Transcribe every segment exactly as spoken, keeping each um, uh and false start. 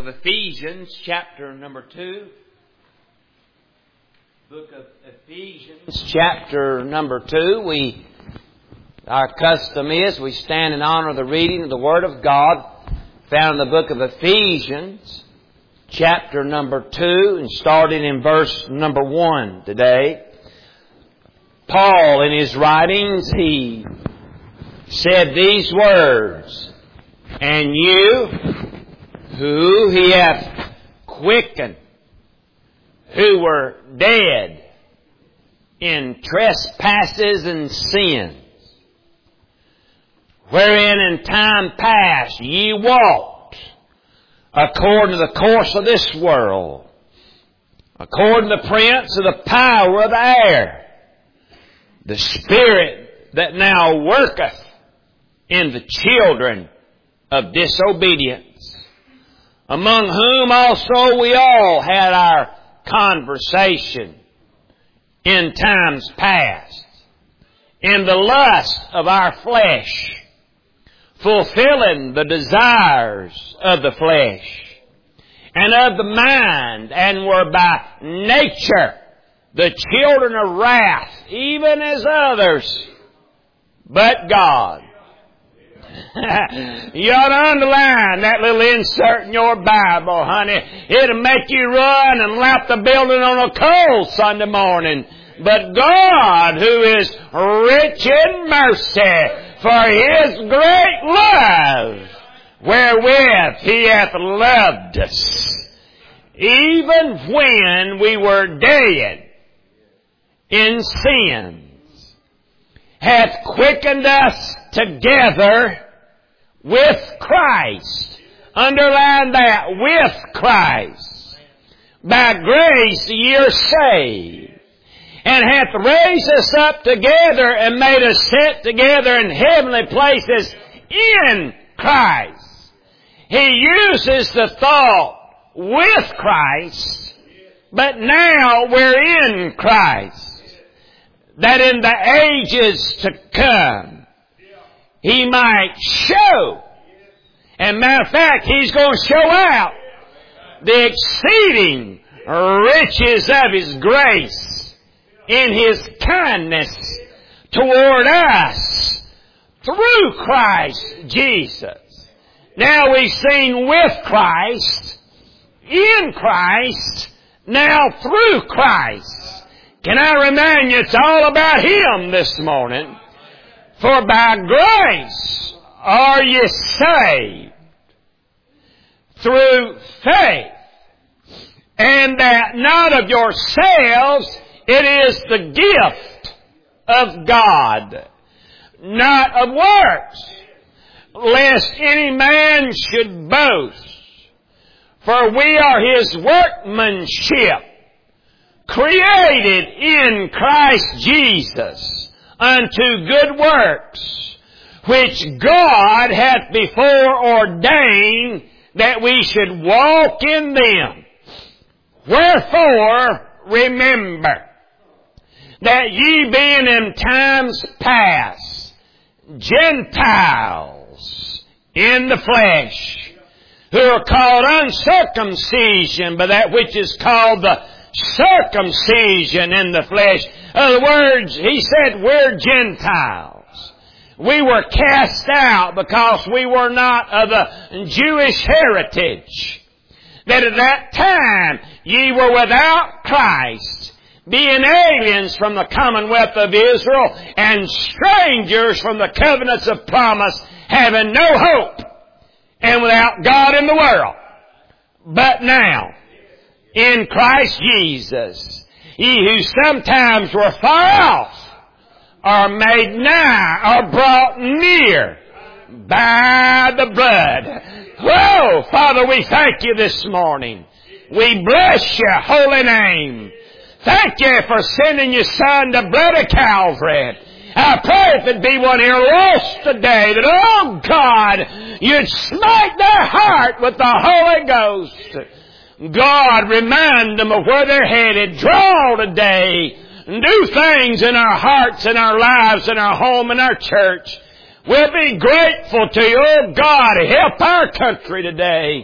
of Ephesians, chapter number two. Book of Ephesians, chapter number two. We, our custom is we stand in honor of the reading of the Word of God found in the book of Ephesians, chapter number two, and starting in verse number one today. Paul, in his writings, he said these words, "And you, who he hath quickened, who were dead in trespasses and sins, wherein in time past ye walked, according to the course of this world, according to the prince of the power of the air, the spirit that now worketh in the children of disobedience, among whom also we all had our conversation in times past, in the lust of our flesh, fulfilling the desires of the flesh and of the mind, and were by nature the children of wrath, even as others. But God." You ought to underline that little insert in your Bible, honey. It'll make you run and lap the building on a cold Sunday morning. But God, who is rich in mercy, for His great love, wherewith He hath loved us, even when we were dead in sins, hath quickened us together with Christ. Underline that, with Christ. By grace ye are saved, and hath raised us up together and made us sit together in heavenly places in Christ. He uses the thought with Christ, but now we're in Christ, that in the ages to come He might show, and matter of fact, He's going to show out the exceeding riches of His grace in His kindness toward us through Christ Jesus. Now we've seen with Christ, in Christ, now through Christ. Can I remind you, it's all about Him this morning. For by grace are ye saved through faith, and that not of yourselves, it is the gift of God, not of works, lest any man should boast. For we are His workmanship, created in Christ Jesus, unto good works, which God hath before ordained that we should walk in them. Wherefore, remember that ye being in times past Gentiles in the flesh, who are called uncircumcision by that which is called the circumcision in the flesh. In other words, he said we're Gentiles. We were cast out because we were not of the Jewish heritage. That at that time ye were without Christ, being aliens from the commonwealth of Israel, and strangers from the covenants of promise, having no hope, and without God in the world. But now, in Christ Jesus, ye who sometimes were far off are made nigh, are brought near by the blood. Whoa! Father, we thank You this morning. We bless Your holy name. Thank You for sending Your Son, the blood of Calvary. I pray if there be one here lost today, that, oh God, You'd smite their heart with the Holy Ghost. God, remind them of where they're headed. Draw today. Do things in our hearts, in our lives, in our home, in our church. We'll be grateful to You, oh God. Help our country today.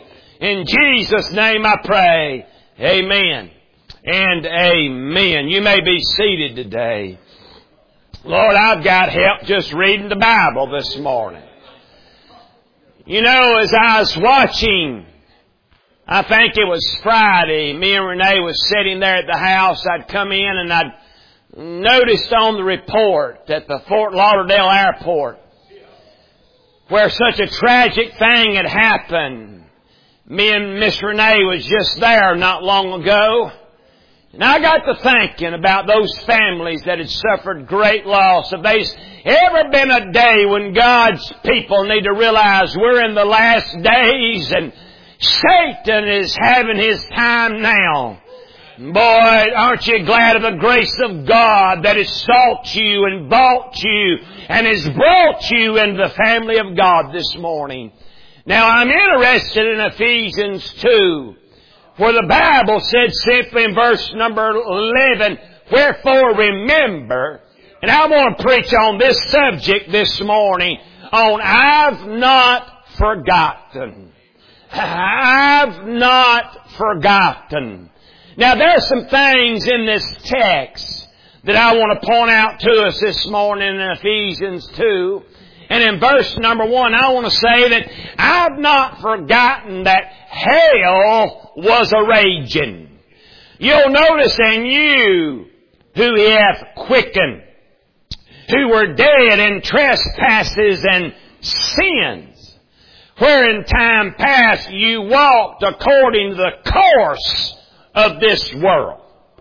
In Jesus' name I pray. Amen and amen. You may be seated today. Lord, I've got help just reading the Bible this morning. You know, as I was watching, I think it was Friday, me and Renee was sitting there at the house. I'd come in and I'd noticed on the report at the Fort Lauderdale airport where such a tragic thing had happened. Me and Miss Renee was just there not long ago. And I got to thinking about those families that had suffered great loss. If there's ever been a day when God's people need to realize we're in the last days and Satan is having his time now. Boy, aren't you glad of the grace of God that has sought you and bought you and has brought you into the family of God this morning. Now, I'm interested in Ephesians two, where the Bible said simply in verse number eleven, wherefore remember, and I want to preach on this subject this morning, on I've not forgotten. I've not forgotten. Now, there are some things in this text that I want to point out to us this morning in Ephesians two. And in verse number one, I want to say that I've not forgotten that hell was a raging. You'll notice, and you who he hath quickened, who were dead in trespasses and sins, where in time past you walked according to the course of this world,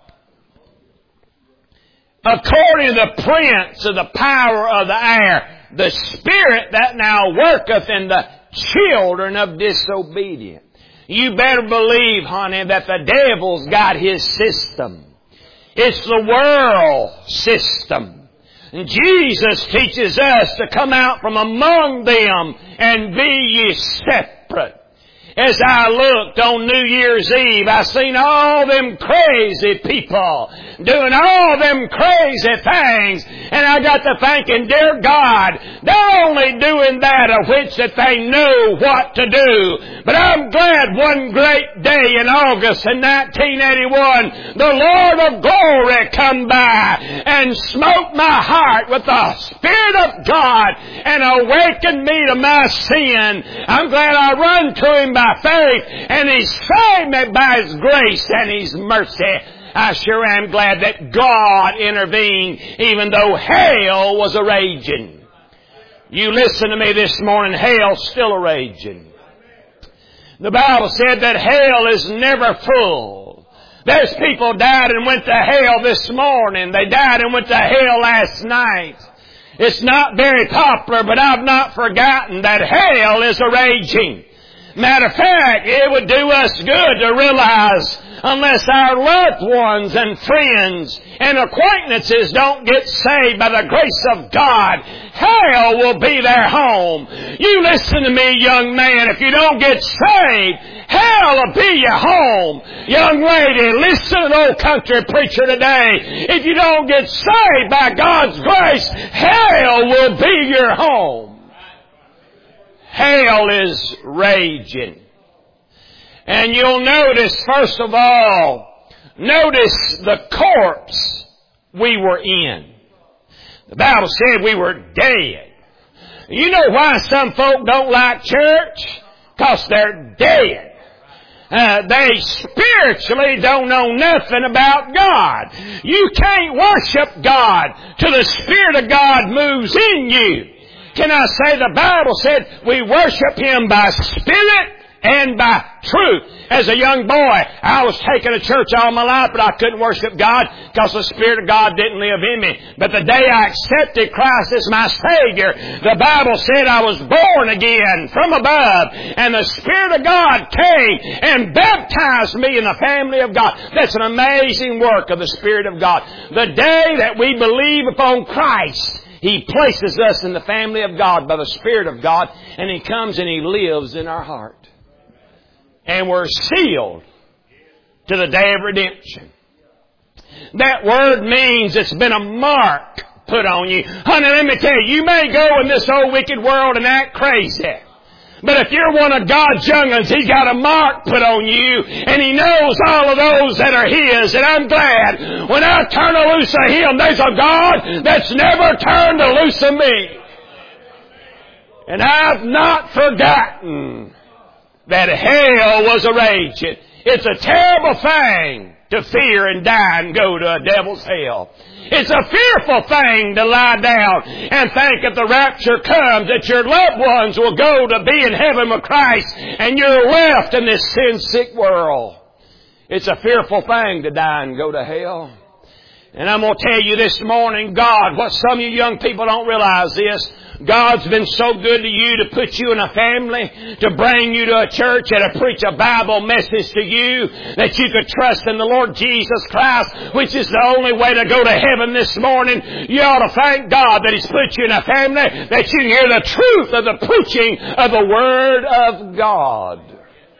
according to the prince of the power of the air, the spirit that now worketh in the children of disobedience. You better believe, honey, that the devil's got his system. It's the world system. And Jesus teaches us to come out from among them and be ye separate. As I looked on New Year's Eve, I seen all them crazy people doing all them crazy things. And I got to thinking, dear God, they're only doing that of which that they know what to do. But I'm glad one great day in August in nineteen eighty-one, the Lord of glory come by and smote my heart with the Spirit of God and awakened me to my sin. I'm glad I run to Him by faith, and He saved me by His grace and His mercy. I sure am glad that God intervened even though hell was a raging. You listen to me this morning, hell's still a raging. The Bible said that hell is never full. There's people died and went to hell this morning. They died and went to hell last night. It's not very popular, but I've not forgotten that hell is a raging. Matter of fact, it would do us good to realize unless our loved ones and friends and acquaintances don't get saved by the grace of God, hell will be their home. You listen to me, young man, if you don't get saved, hell will be your home. Young lady, listen to the old country preacher today. If you don't get saved by God's grace, hell will be your home. Hell is raging. And you'll notice, first of all, notice the corpse we were in. The Bible said we were dead. You know why some folk don't like church? Because they're dead. Uh, they spiritually don't know nothing about God. You can't worship God till the Spirit of God moves in you. Can I say the Bible said we worship Him by Spirit and by truth. As a young boy, I was taken to church all my life, but I couldn't worship God because the Spirit of God didn't live in me. But the day I accepted Christ as my Savior, the Bible said I was born again from above, and the Spirit of God came and baptized me in the family of God. That's an amazing work of the Spirit of God. The day that we believe upon Christ, He places us in the family of God by the Spirit of God, and He comes and He lives in our heart. And we're sealed to the day of redemption. That word means it's been a mark put on you. Honey, let me tell you, you may go in this old wicked world and act crazy. But if you're one of God's young ones, He's got a mark put on you, and He knows all of those that are His. And I'm glad when I turn a loose of Him, there's a God that's never turned a loose of me. And I've not forgotten that hell was a raging. It's a terrible thing to fear and die and go to a devil's hell. It's a fearful thing to lie down and think if the rapture comes that your loved ones will go to be in heaven with Christ and you're left in this sin-sick world. It's a fearful thing to die and go to hell. And I'm going to tell you this morning, God, what some of you young people don't realize this, God's been so good to you to put you in a family, to bring you to a church and to preach a Bible message to you, that you could trust in the Lord Jesus Christ, which is the only way to go to heaven this morning. You ought to thank God that He's put you in a family, that you can hear the truth of the preaching of the Word of God.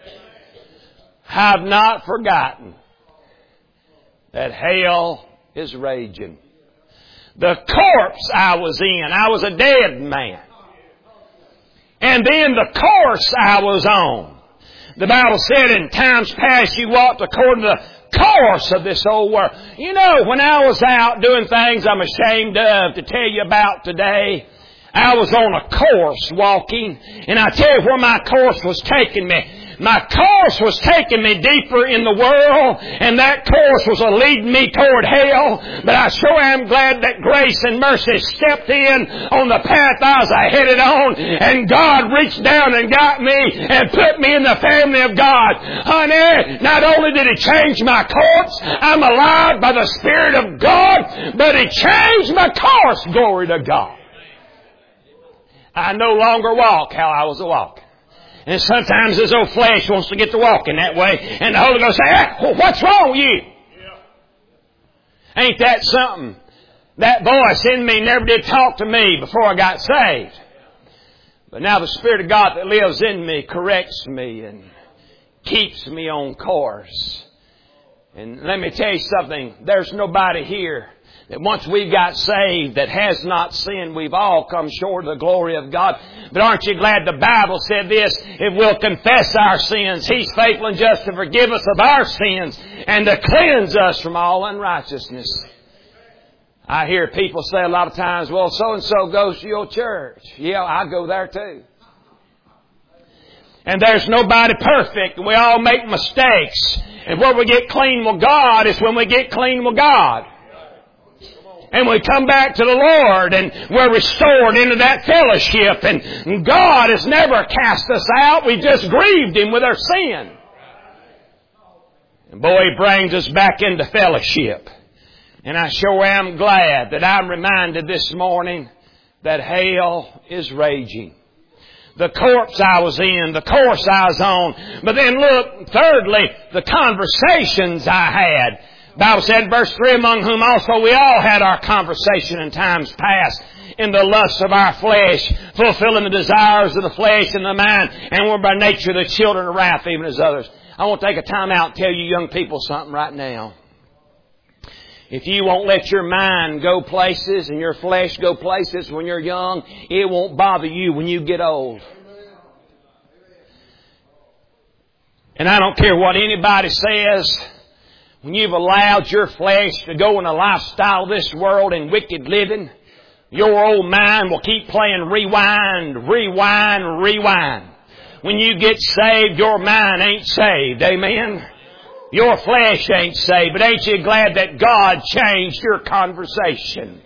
Have not forgotten that hell is raging. The corpse I was in, I was a dead man. And then the course I was on. The Bible said in times past you walked according to the course of this old world. You know, when I was out doing things I'm ashamed of to tell you about today, I was on a course walking, and I tell you where my course was taking me. My course was taking me deeper in the world, and that course was leading me toward hell. But I sure am glad that grace and mercy stepped in on the path I was headed on, and God reached down and got me and put me in the family of God. Honey, not only did He change my course, I'm alive by the Spirit of God, but He changed my course, glory to God. I no longer walk how I was a walking. And sometimes this old flesh wants to get to walking that way. And the Holy Ghost says, hey, what's wrong with you? Yeah. Ain't that something? That voice in me never did talk to me before I got saved. But now the Spirit of God that lives in me corrects me and keeps me on course. And let me tell you something. There's nobody here that once we've got saved that has not sinned. We've all come short of the glory of God. But aren't you glad the Bible said this? If we'll confess our sins, He's faithful and just to forgive us of our sins and to cleanse us from all unrighteousness. I hear people say a lot of times, well, so-and-so goes to your church. Yeah, I go there too. And there's nobody perfect. We all make mistakes. And where we get clean with God is when we get clean with God. And we come back to the Lord and we're restored into that fellowship. And God has never cast us out. We just grieved Him with our sin. And boy, He brings us back into fellowship. And I sure am glad that I'm reminded this morning that hell is raging. The corpse I was in, the course I was on. But then look, thirdly, the conversations I had. The Bible said in verse three, among whom also we all had our conversation in times past in the lusts of our flesh, fulfilling the desires of the flesh and the mind, and we're by nature the children of wrath even as others. I want to take a time out and tell you young people something right now. If you won't let your mind go places and your flesh go places when you're young, it won't bother you when you get old. And I don't care what anybody says. When you've allowed your flesh to go in a lifestyle of this world and wicked living, your old mind will keep playing rewind, rewind, rewind. When you get saved, your mind ain't saved. Amen? Your flesh ain't saved. But ain't you glad that God changed your conversation?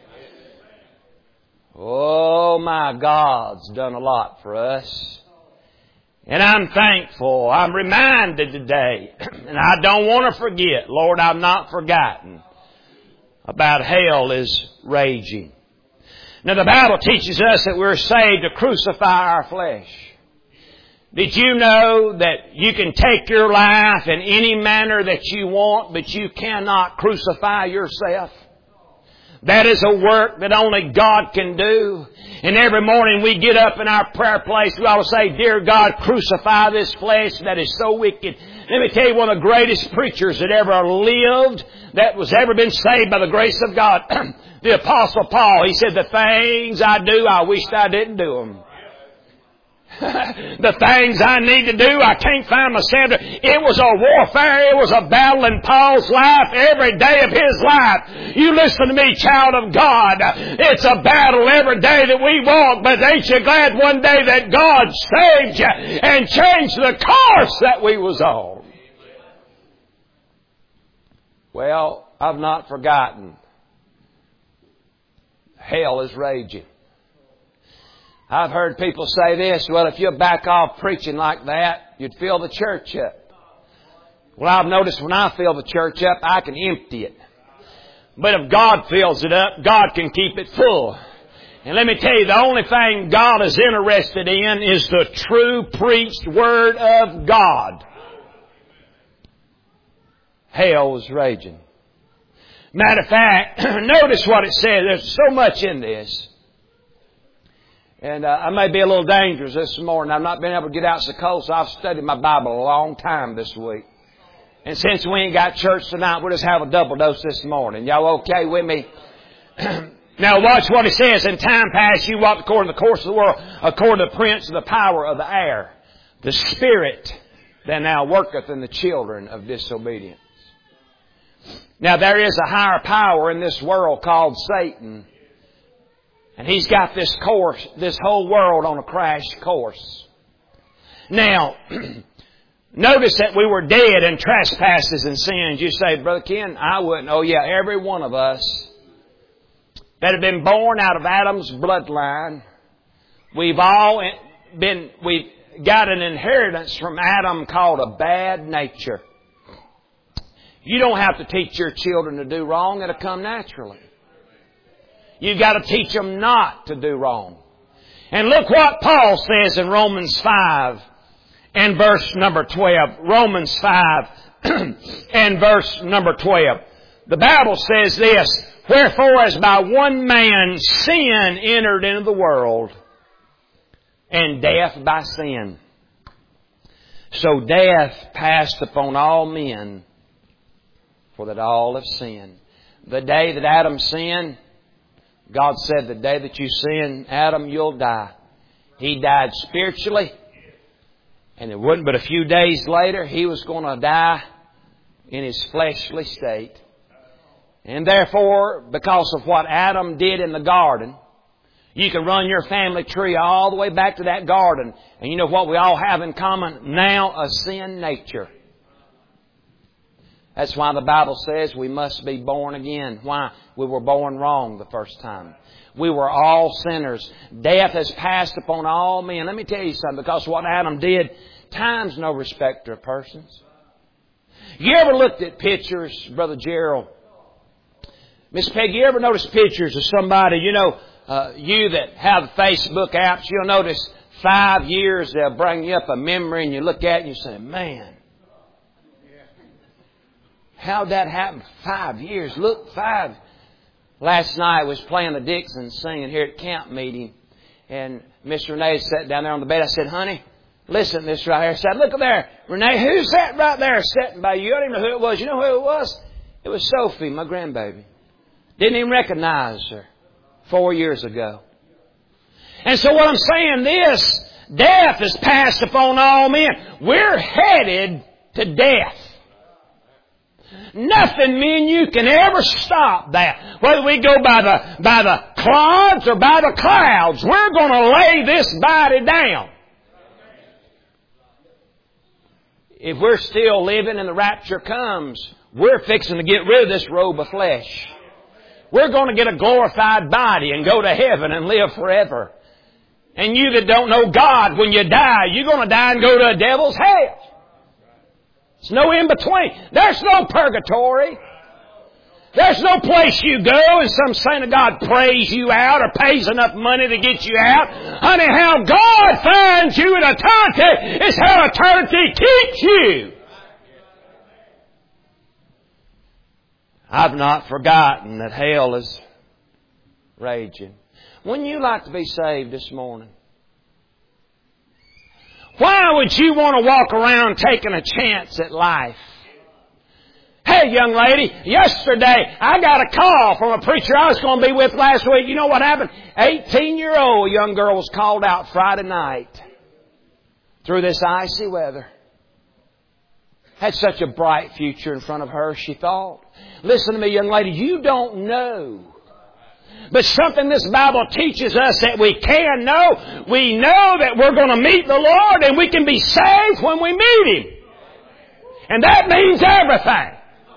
Oh, my God's done a lot for us. And I'm thankful. I'm reminded today. And I don't want to forget. Lord, I've not forgotten about hell is raging. Now the Bible teaches us that we're saved to crucify our flesh. Did you know that you can take your life in any manner that you want, but you cannot crucify yourself? That is a work that only God can do. And every morning we get up in our prayer place, we ought to say, Dear God, crucify this flesh that is so wicked. Let me tell you, one of the greatest preachers that ever lived, that was ever been saved by the grace of God, the Apostle Paul, he said, the things I do, I wished I didn't do them. The things I need to do, I can't find myself. It was a warfare. It was a battle in Paul's life every day of his life. You listen to me, child of God. It's a battle every day that we walk, but ain't you glad one day that God saved you and changed the course that we was on? Well, I've not forgotten. Hell is raging. I've heard people say this, well, if you back off preaching like that, you'd fill the church up. Well, I've noticed when I fill the church up, I can empty it. But if God fills it up, God can keep it full. And let me tell you, the only thing God is interested in is the true preached Word of God. Hell is raging. Matter of fact, notice what it says. There's so much in this. And uh, I may be a little dangerous this morning. I've not been able to get out so cold, so I've studied my Bible a long time this week. And since we ain't got church tonight, we'll just have a double dose this morning. Y'all okay with me? Now watch what it says. In time past you walked according to the course of the world, according to the prince of the power of the air, the spirit that now worketh in the children of disobedience. Now there is a higher power in this world called Satan. And he's got this course, this whole world on a crash course. Now, notice that we were dead in trespasses and sins. You say, Brother Ken, I wouldn't. Oh yeah, every one of us that have been born out of Adam's bloodline, we've all been, we've got an inheritance from Adam called a bad nature. You don't have to teach your children to do wrong. It'll come naturally. You've got to teach them not to do wrong. And look what Paul says in Romans five and verse number twelve. Romans five and verse number twelve. The Bible says this, wherefore as by one man sin entered into the world, and death by sin. So death passed upon all men, for that all have sinned. The day that Adam sinned, God said, the day that you sin, Adam, you'll die. He died spiritually. And it wasn't but a few days later, he was going to die in his fleshly state. And therefore, because of what Adam did in the garden, you can run your family tree all the way back to that garden. And you know what we all have in common? Now a sin nature. That's why the Bible says we must be born again. Why? We were born wrong the first time. We were all sinners. Death has passed upon all men. Let me tell you something. Because what Adam did, time's no respecter of persons. You ever looked at pictures, Brother Gerald? Miss Peggy, you ever notice pictures of somebody, you know, uh, you that have Facebook apps, you'll notice five years they'll bring you up a memory and you look at it and you say, man, how'd that happen? Five years. Look, five. Last night I was playing the Dixons singing here at camp meeting. And Miss Renee sat down there on the bed. I said, honey, listen to this right here. I said, look at there. Renee, who's that right there sitting by you? I don't even know who it was. You know who it was? It was Sophie, my grandbaby. Didn't even recognize her four years ago. And so what I'm saying this, death is passed upon all men. We're headed to death. Nothing, me and you, can ever stop that. Whether we go by the, by the clods or by the clouds, we're going to lay this body down. If we're still living and the rapture comes, we're fixing to get rid of this robe of flesh. We're going to get a glorified body and go to heaven and live forever. And you that don't know God, when you die, you're going to die and go to a devil's hell. There's no in between. There's no purgatory. There's no place you go and some saint of God prays you out or pays enough money to get you out. Honey, how God finds you in eternity is how eternity keeps you. I've not forgotten that hell is raging. Wouldn't you like to be saved this morning? Why would you want to walk around taking a chance at life? Hey, young lady, yesterday I got a call from a preacher I was going to be with last week. You know what happened? eighteen-year-old young girl was called out Friday night. through this icy weather. Had such a bright future in front of her, she thought. Listen to me, young lady, you don't know. But something this Bible teaches us that we can know. We know that we're going to meet the Lord and we can be saved when we meet Him. And that means everything.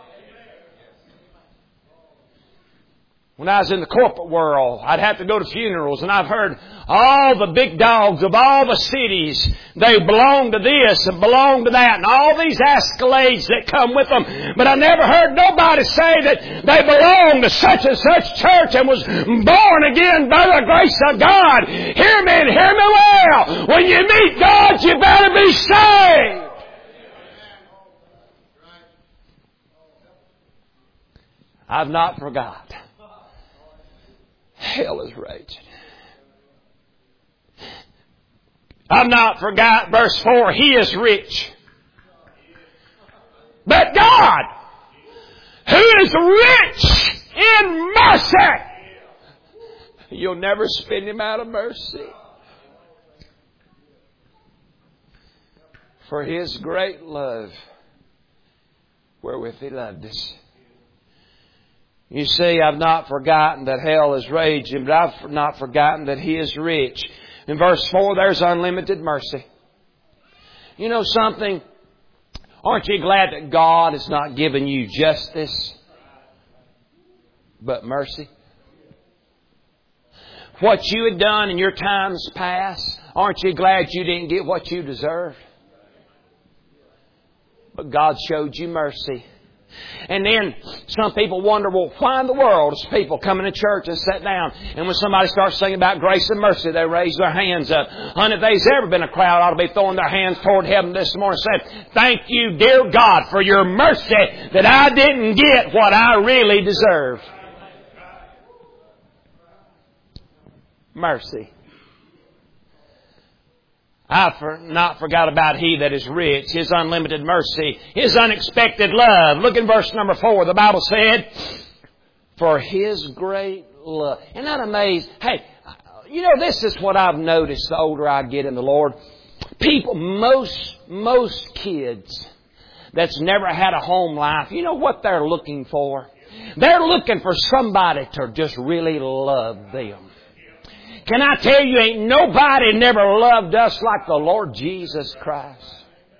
When I was in the corporate world, I'd have to go to funerals, and I've heard all the big dogs of all the cities, they belong to this and belong to that, and all these accolades that come with them. But I never heard nobody say that they belong to such and such church and was born again by the grace of God. Hear me and hear me well. When you meet God, you better be saved. I've not forgot. Hell is raging. I've not forgot verse four. He is rich. But God, who is rich in mercy, you'll never spin Him out of mercy. For His great love wherewith He loved us. You see, I've not forgotten that hell is raging, but I've not forgotten that He is rich. In verse four, there's unlimited mercy. You know something? Aren't you glad that God has not given you justice, but mercy? What you had done in your times past, aren't you glad you didn't get what you deserved? But God showed you mercy. And then some people wonder, well, why in the world is people coming to church and sit down, and when somebody starts singing about grace and mercy, they raise their hands up? Honey, if there's ever been a crowd, ought to be throwing their hands toward heaven this morning and saying, thank you, dear God, for your mercy that I didn't get what I really deserve. Mercy. I've for, not forgot about He that is rich, His unlimited mercy, His unexpected love. Look in verse number four. The Bible said, for His great love. Isn't that amazing? Hey, you know, this is what I've noticed the older I get in the Lord. People, most, most kids that's never had a home life, you know what they're looking for? They're looking for somebody to just really love them. Can I tell you, ain't nobody never loved us like the Lord Jesus Christ.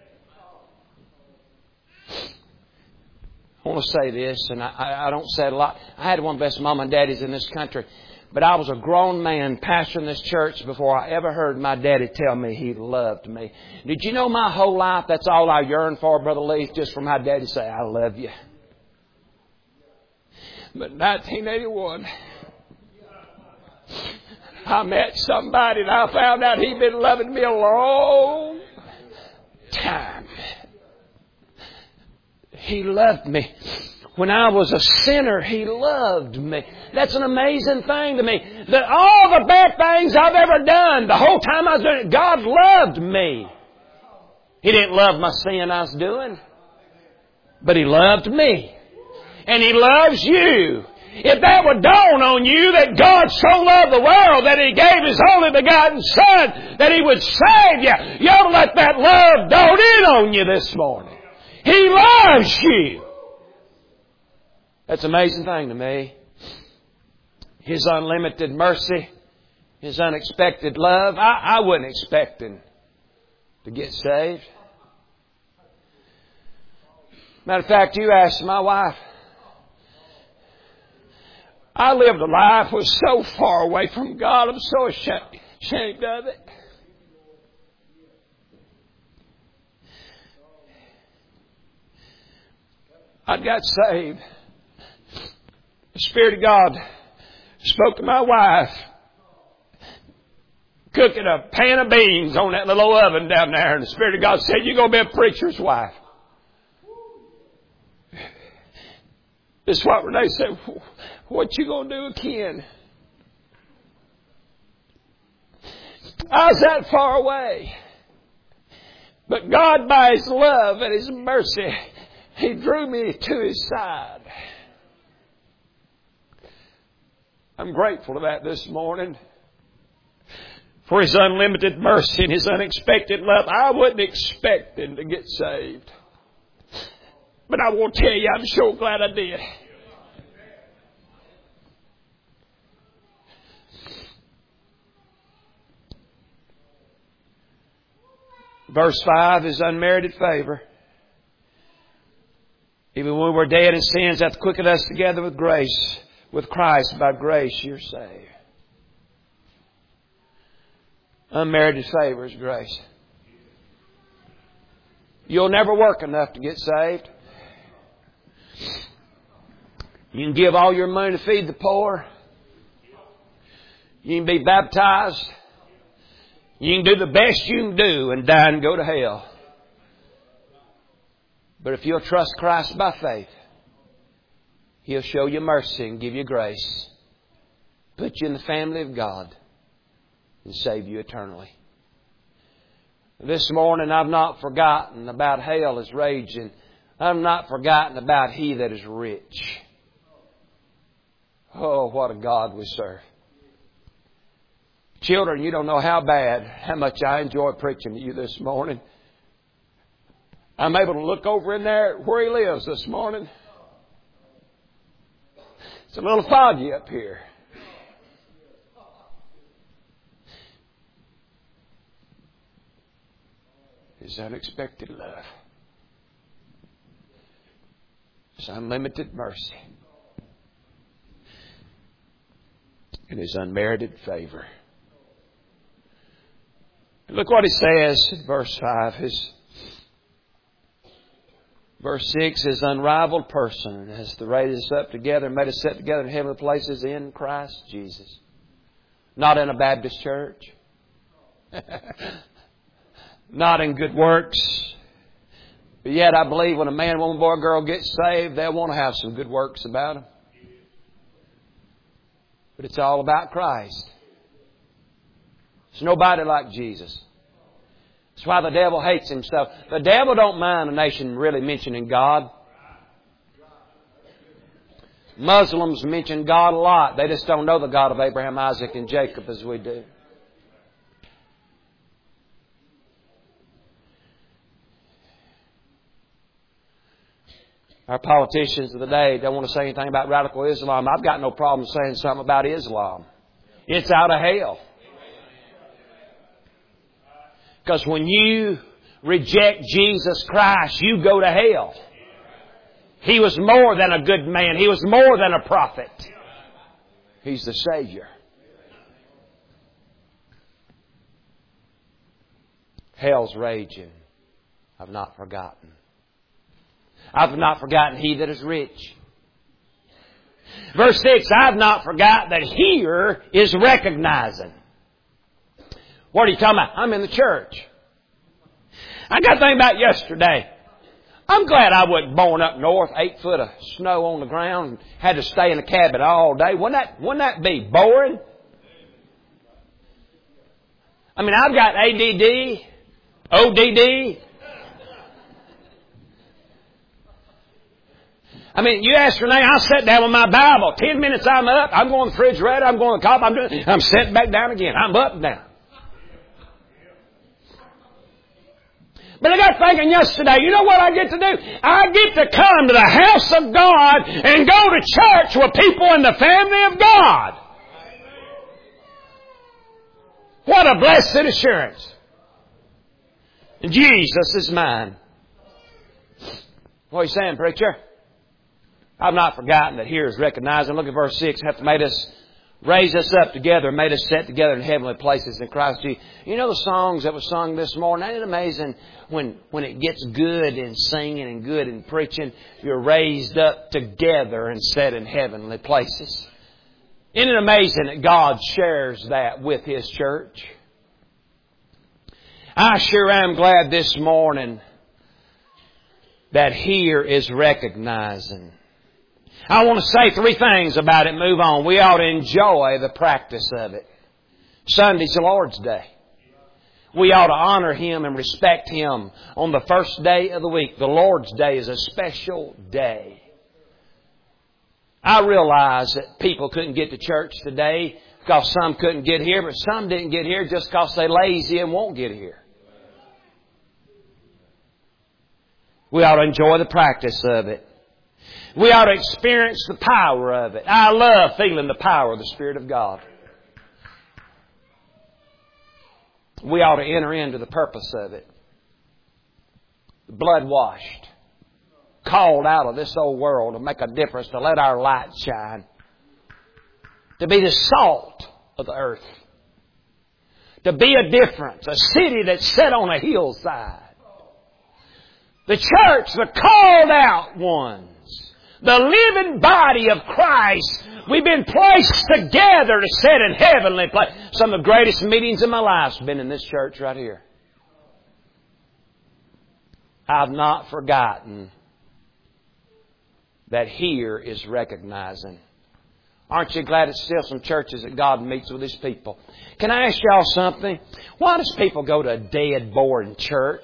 I want to say this, and I, I don't say it a lot. I had one of the best mom and daddies in this country, but I was a grown man pastoring this church before I ever heard my daddy tell me he loved me. Did you know my whole life that's all I yearned for, Brother Lee, just for my daddy to say, I love you. But nineteen eighty-one... I met somebody and I found out he'd been loving me a long time. He loved me. When I was a sinner, He loved me. That's an amazing thing to me. That all the bad things I've ever done, the whole time I was doing it, God loved me. He didn't love my sin I was doing, but He loved me. And He loves you. If that would dawn on you that God so loved the world that He gave His only begotten Son that He would save you, you ought to let that love dawn in on you this morning. He loves you. That's an amazing thing to me. His unlimited mercy, His unexpected love. I, I wasn't expecting to get saved. Matter of fact, you asked my wife. I lived a life that was so far away from God. I'm so ashamed, ashamed of it. I got saved. The Spirit of God spoke to my wife, cooking a pan of beans on that little oven down there. And the Spirit of God said, you're going to be a preacher's wife. This is what Renee said, what you going to do again? I was that far away. But God, by His love and His mercy, He drew me to His side. I'm grateful to that this morning. for His unlimited mercy and His unexpected love. I wasn't expecting to get saved. But I will tell you, I'm so glad I did. Verse five is unmerited favor. Even when we're dead in sins, hath quickened us together with grace. With Christ, by grace you're saved. Unmerited favor is grace. You'll never work enough to get saved. You can give all your money to feed the poor. You can be baptized. You can do the best you can do and die and go to hell. But if you'll trust Christ by faith, He'll show you mercy and give you grace, put you in the family of God, and save you eternally. This morning I've not forgotten about hell is raging. I've not forgotten about He that is rich. Oh, what a God we serve. Children, you don't know how bad, how much I enjoy preaching to you this morning. I'm able to look over in there where He lives this morning. It's a little foggy up here. His unexpected love. His unlimited mercy. And His unmerited favor. Look what He says in verse five. His verse six, His unrivaled person has raised us up together and made us sit together in heavenly places in Christ Jesus. Not in a Baptist church. Not in good works. But yet I believe when a man, woman, boy, or girl gets saved, they'll want to have some good works about them. But it's all about Christ. There's nobody like Jesus. That's why the devil hates Him so. The devil don't mind a nation really mentioning God. Muslims mention God a lot. They just don't know the God of Abraham, Isaac, and Jacob as we do. Our politicians of the day don't want to say anything about radical Islam. I've got no problem saying something about Islam. It's out of hell. Because when you reject Jesus Christ, you go to hell. He was more than a good man. He was more than a prophet. He's the Savior. Hell's raging. I've not forgotten. I've not forgotten He that is rich. Verse six, I've not forgotten that here is recognizing. What are you talking about? I'm in the church. I got to think about yesterday. I'm glad I wasn't born up north, eight foot of snow on the ground, and had to stay in a cabin all day. Wouldn't that, wouldn't that be boring? I mean, I've got A D D, O D D. I mean, you ask Renee, I'll sit down with my Bible. Ten minutes I'm up. I'm going to the refrigerator. I'm going to the cop. I'm doing. I'm sitting back down again. I'm up and down. But I got thinking yesterday, you know what I get to do? I get to come to the house of God and go to church with people in the family of God. What a blessed assurance. Jesus is mine. What are you saying, preacher? I've not forgotten that here is recognizing. Look at verse six. Hath made us, raised us up together, made us sit together in heavenly places in Christ Jesus. You know the songs that were sung this morning? Isn't it amazing when, when it gets good in singing and good in preaching, you're raised up together and set in heavenly places? Isn't it amazing that God shares that with His church? I sure am glad this morning that here is recognizing. I want to say three things about it. Move on. We ought to enjoy the practice of it. Sunday's the Lord's Day. We ought to honor Him and respect Him on the first day of the week. The Lord's Day is a special day. I realize that people couldn't get to church today Because some couldn't get here, but some didn't get here just because they're lazy and won't get here. We ought to enjoy the practice of it. We ought to experience the power of it. I love feeling the power of the Spirit of God. We ought to enter into the purpose of it. Blood washed. Called out of this old world to make a difference, to let our light shine. To be the salt of the earth. To be a difference. A city that's set on a hillside. The church, the called out ones. The living body of Christ. We've been placed together to sit in heavenly place. Some of the greatest meetings of my life have been in this church right here. I've not forgotten that here is recognizing. Aren't you glad it's still some churches that God meets with His people? Can I ask y'all something? Why does people go to a dead, boring church?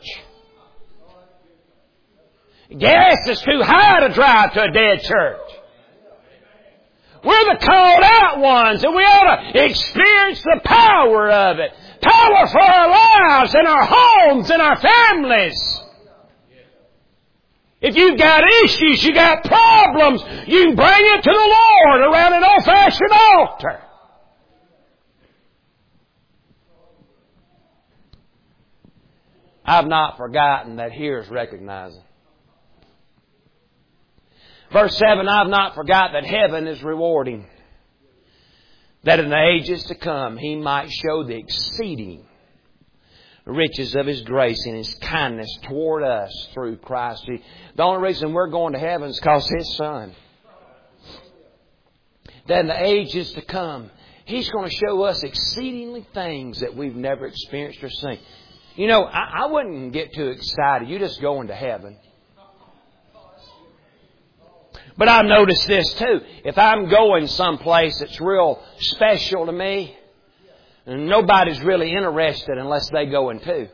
Gas is too high to drive to a dead church. We're the called out ones, and we ought to experience the power of it. Power for our lives and our homes and our families. If you've got issues, you've got problems, you can bring it to the Lord around an old-fashioned altar. I've not forgotten that here is recognizing. Verse seven, I've not forgot that heaven is rewarding. That in the ages to come He might show the exceeding riches of His grace and His kindness toward us through Christ Jesus. The only reason we're going to heaven is because His Son. That in the ages to come, He's going to show us exceedingly things that we've never experienced or seen. You know, I, I wouldn't get too excited. You just going to heaven. But I've noticed this too. If I'm going someplace that's real special to me, and nobody's really interested unless they going too.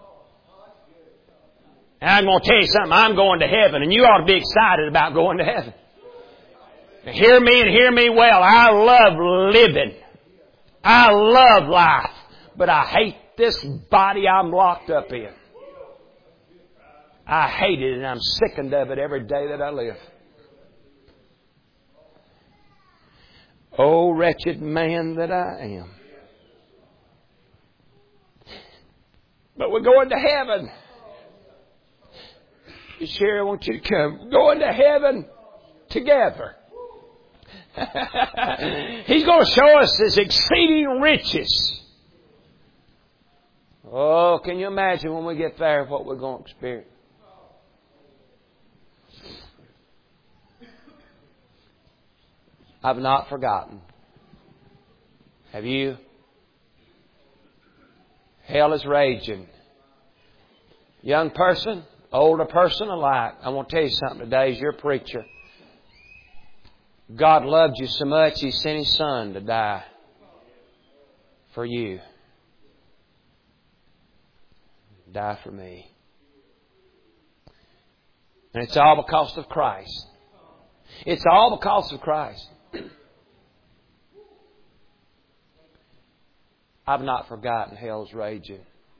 And I'm going to tell you something. I'm going to heaven, and you ought to be excited about going to heaven. Now, hear me and hear me well. I love living. I love life. But I hate this body I'm locked up in. I hate it, and I'm sickened of it every day that I live. Oh, wretched man that I am. But we're going to heaven. Sherry, I want you to come. We're going to heaven together. He's going to show us His exceeding riches. Oh, can you imagine when we get there what we're going to experience? I've not forgotten. Have you? Hell is raging. Young person, older person alike. I want to tell you something today as your preacher. God loved you so much He sent His Son to die for you. Die for me. And it's all because of Christ. It's all because of Christ. I've not forgotten hell's raging.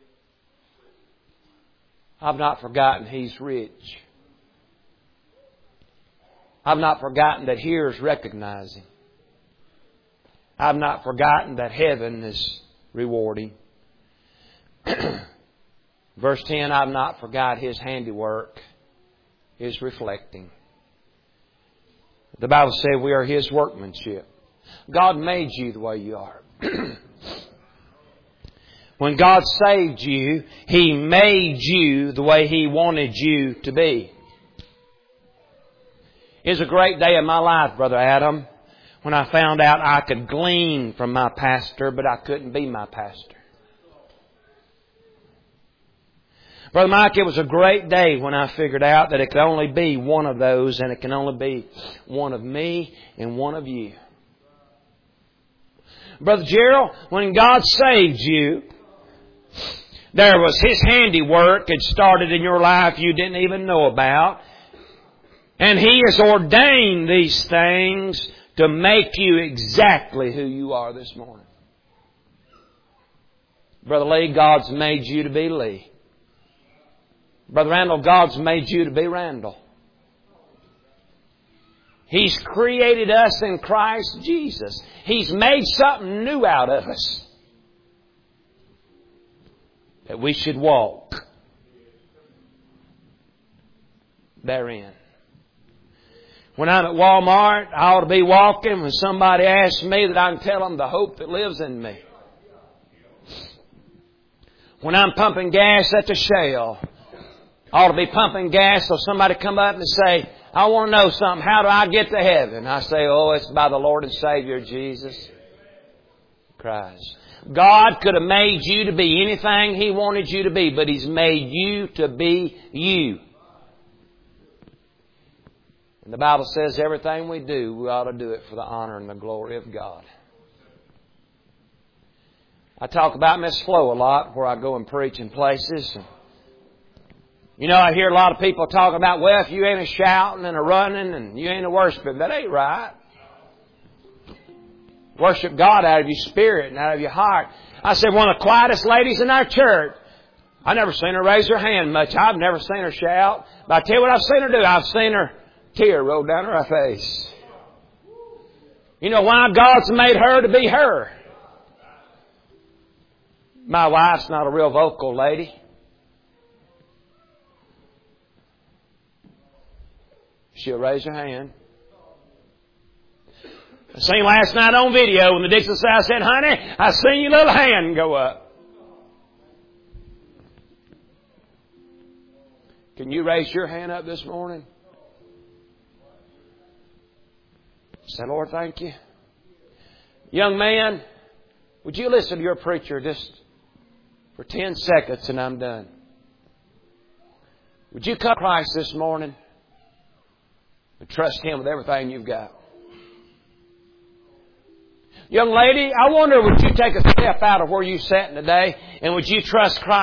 I've not forgotten He's rich. I've not forgotten that here is recognizing. I've not forgotten that heaven is rewarding. Verse ten, I've not forgot His handiwork is reflecting. The Bible says we are His workmanship. God made you the way you are. When God saved you, He made you the way He wanted you to be. It was a great day in my life, Brother Adam, when I found out I could glean from my pastor, but I couldn't be my pastor. Brother Mike, it was a great day when I figured out that it could only be one of those, and it can only be one of me and one of you. Brother Gerald, when God saved you, there was His handiwork had started in your life you didn't even know about. And He has ordained these things to make you exactly who you are this morning. Brother Lee, God's made you to be Lee. Brother Randall, God's made you to be Randall. He's created us in Christ Jesus. He's made something new out of us that we should walk therein. When I'm at Walmart, I ought to be walking. When somebody asks me, that I can tell them the hope that lives in me. When I'm pumping gas at the Shell, I ought to be pumping gas so somebody come up and say, I want to know something. How do I get to heaven? I say, oh, it's by the Lord and Savior Jesus Christ. God could have made you to be anything He wanted you to be, but He's made you to be you. And the Bible says everything we do, we ought to do it for the honor and the glory of God. I talk about Miss Flo a lot where I go and preach in places. You know, I hear a lot of people talk about, well, if you ain't a shouting and a running and you ain't a worshiping, that ain't right. Worship God out of your spirit and out of your heart. I said, one of the quietest ladies in our church, I never seen her raise her hand much. I've never seen her shout. But I tell you what I've seen her do. I've seen her tear roll down her face. You know why? God's made her to be her. My wife's not a real vocal lady. She'll raise her hand. I seen last night on video when the Dixon South said, honey, I seen your little hand go up. Can you raise your hand up this morning? Say, Lord, thank you. Young man, would you listen to your preacher just for ten seconds and I'm done? Would you come to Christ this morning and trust Him with everything you've got? Young lady, I wonder, would you take a step out of where you're sitting today and would you trust Christ?